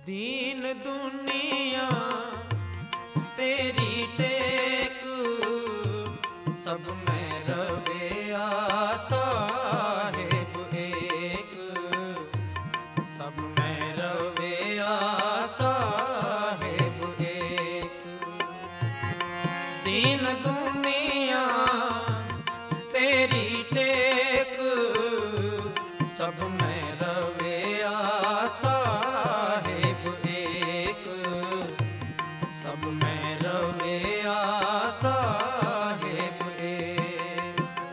दीन दुनिया तेरी टेक, सब में रवे साहेब एक, सब में रवे साहेब एक। दीन दुनिया तेरी टेक, सब में रवे साहेब एक, सब में रवे साहेब एक।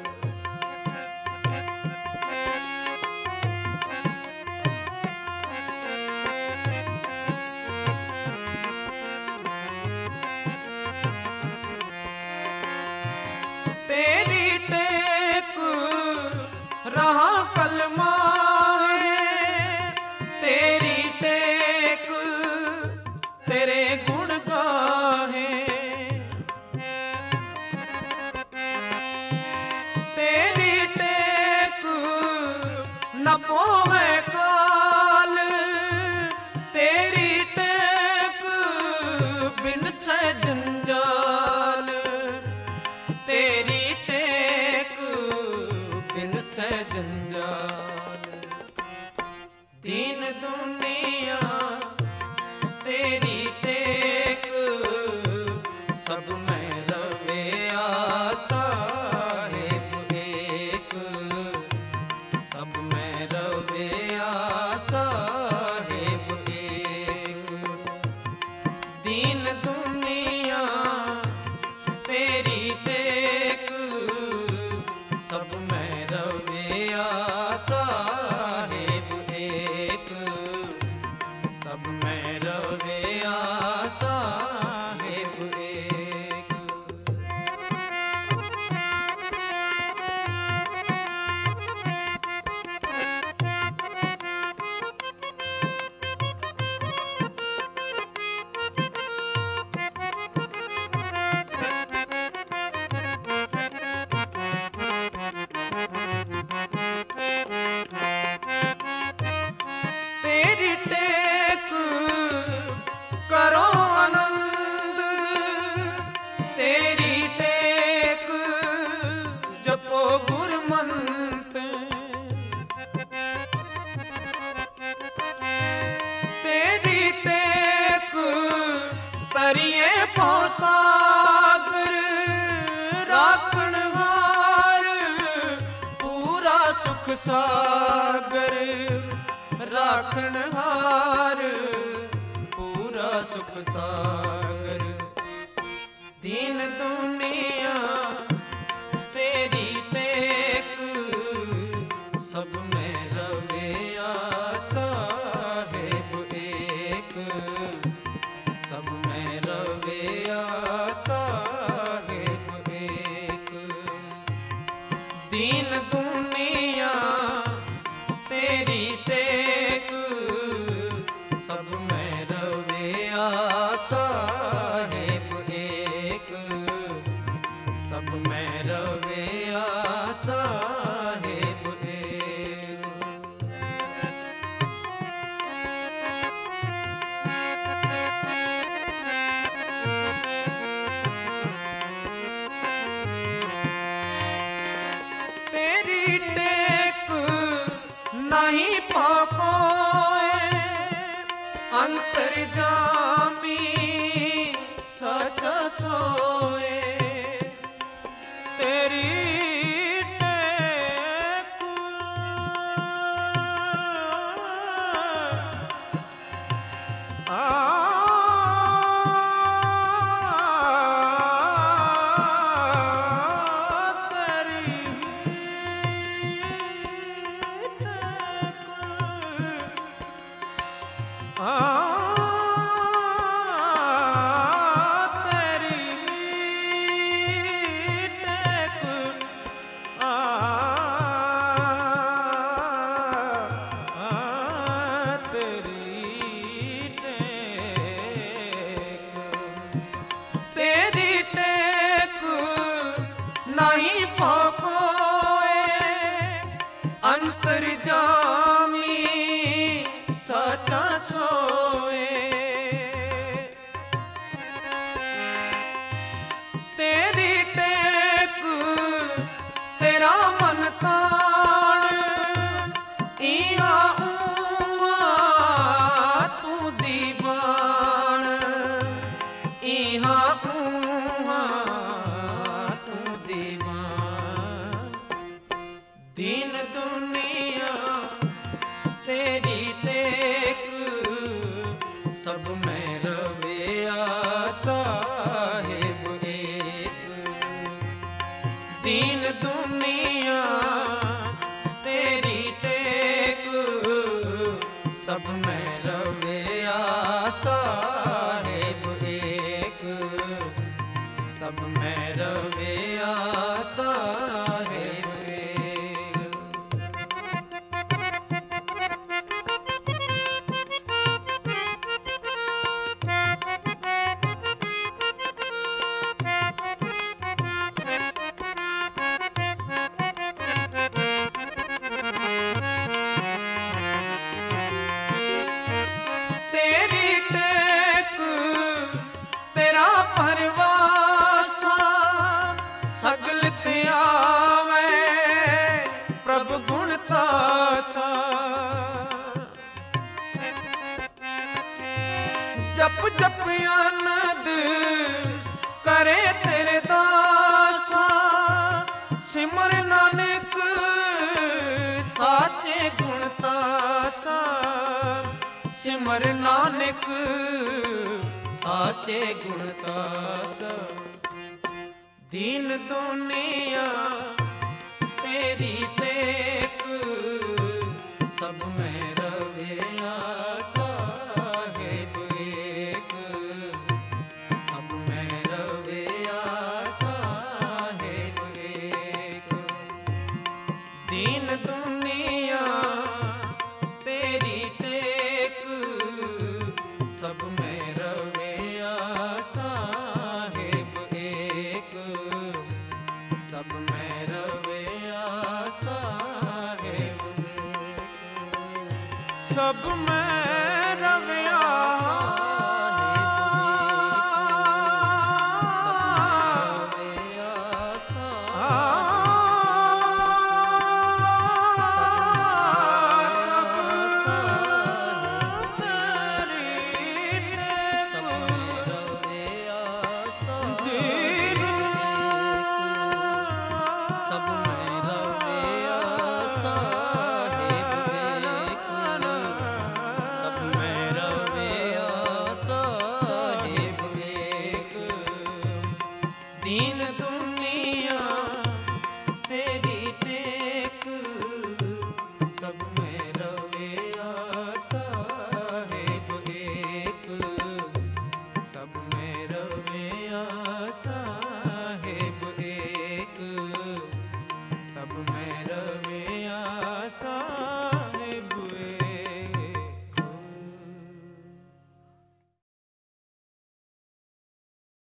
तेरी टेक रहा कलमा है, तेरी टेक तेरे गुण गाहे। तेरी टेक न पोवे काल, तेरी टेक बिन से जंजाल, तेरी टेक बिन से जंजाल। दीन दुनिया तेरी टेक, सब में रवे साहेब एक, सब में रवे साहेब एक। दीन दुनिया तेरी टेक, सब में रवे साहेब एक, सब में रवे साहेब एक। तेरी टेक करो आनंद, तेरी टेक जपो गुरमंत। तेरी टेक तरिए पौसागर, राखण हार पूरा सुख सागर, राखण हार पूरा सुख सागर। दीन दुनिया तेरी टेक, सब में रवे साहेब एक, सब में रवे साहेब एक। दीन दुनिया तेरी टेक, सब में रवे साहेब एक, सब में रवे साहेब एक। तेरी टेक नहीं पाकोए, अंतर्जामी सचा सोए। तेरी टेक नहीं पाकोए अंतर्जामी सचा सोए। ਸਭ ਮੈਂ ਰਵਿਆ ਸਾਹਿਬ ਏਕ। ਦੀਨ ਦੁਨੀਆ ਤੇਰੀ ਟੇਕ, ਸਭ ਮੈਂ ਰਵਿਆ ਸਾਹਿਬ ਏਕ। ਸਭ ਮੈਂ ਰਵਿਆ ਸਾਹਿਬ ਏਕ। ਤੇਰੀ ਟੇਕ ਤੇਰਾ ਪਰਵਾਸਾ, ਸਗਲ ਤੇ ਆਵੇ ਪ੍ਰਭ ਗੁਣ ਤਾਸਾ। ਜਪ ਜਪ ਆਨੰਦ ਕਰੇ ਤੇਰੇ ਦਾਸਾ, ਸਿਮਰ ਨਾਨਕ ਸਾਚੇ ਗੁਣ ਤਾਸਾ। ਸਿਮਰ ਨਾਨਕ ਸਾਚੇ ਗੁਣ ਤਾਸਾ। ਦੀਨ ਦੁਨੀਆ ਤੇਰੀ ਟੇਕ, ਸਭ ਮੈਂ ਰਵਿਆ ਸਾਹਿਬ ਏਕ। ਸਭ ਮੈਂ ਰਵਿਆ ਸਾਹਿਬ ਏਕ। ਦੀਨ ਦੁਨੀਆ ਤੇਰੀ ਟੇਕ, ਸਭ ਮੈਂ ਰਵਿਆ ਸਾਹਿਬ ਏਕ। ਸਭ ਮੈਂ ਰਵਿਆ ਸਾਹਿਬ ਏਕ। ਸਭ ਮੈਂ ਰਵਿਆ ਸਭ ਮੈਂ ਰਵਿਆ ਸਾਹਿਬ ਏਕ। ਸਭ ਮੈਂ ਰਵਿਆ ਸਾਹਿਬ ਏਕ। ਦੀਨ ਦੁਨੀਆ ਤੇਰੀ ਟੇਕ, ਸਭ ਮੈਂ ਰਵਿਆ ਸਾਹਿਬ ਏਕ। ਸਭ ਮੈਂ ਰਵਿਆ ਸਾਹਿਬ ਏਕ। ਸਭ ਮੈਂ ਰਵਿਆ ਸਾਹਿਬ